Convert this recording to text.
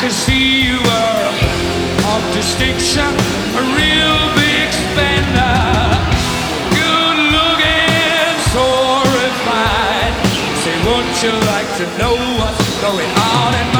could see you were of distinction, a real big spender, good looking, so refined. Say, wouldn't you like to know what's going on in my